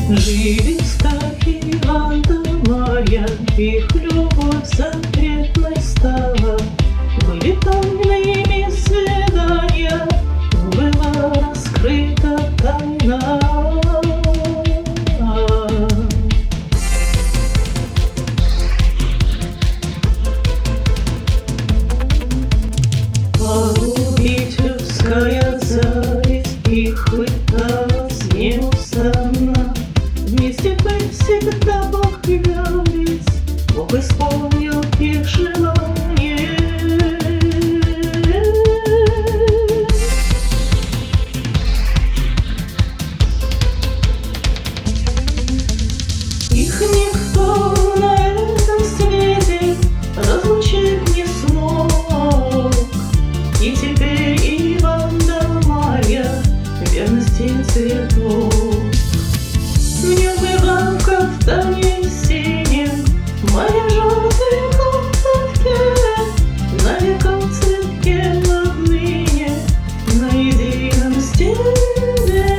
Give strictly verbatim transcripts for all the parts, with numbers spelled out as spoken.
Жили старые Иван да Марья, их любовь запретной стала. Были тайными свидания, была раскрыта тайна. Полюбительская зависть их пыталась неустанно. Вместе бы всегда Бог являлись, Бог исполнил их желание. Их никто на этом свете разлучить не смог. И теперь Иван да Марья верности цветов. Не бывал в кафтане синем, моя желтая кофтовке, на века в цветке отныне, на едином стебельке.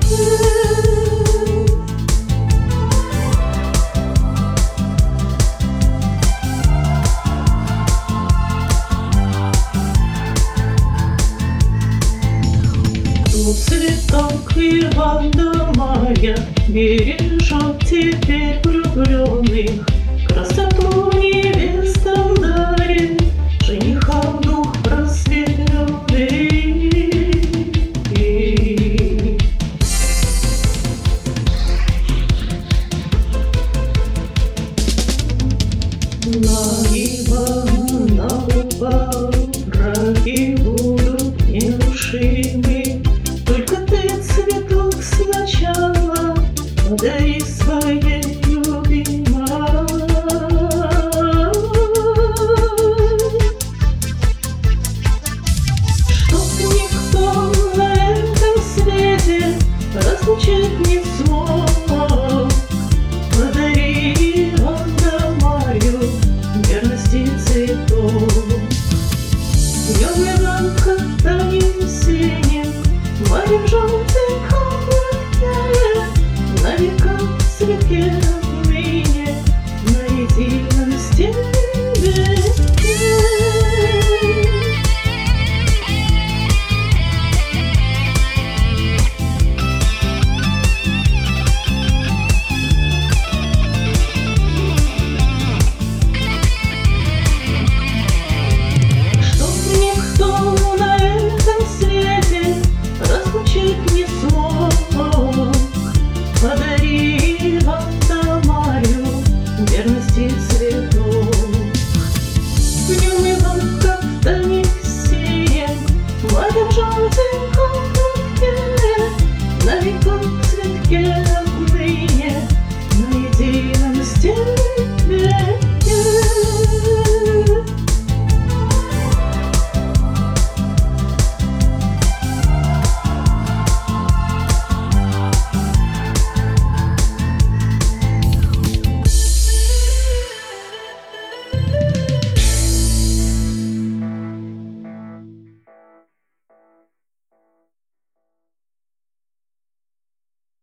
Тут цветок Иван да Марья бережет теперь влюбленных, красоту невестам дарит, женихам дух просветленный. На Ивана, на губах браки будут нерушимы. Только ты, цветок, сначала подари своей любимой. Чтоб никто на этом свете разлучить не смог.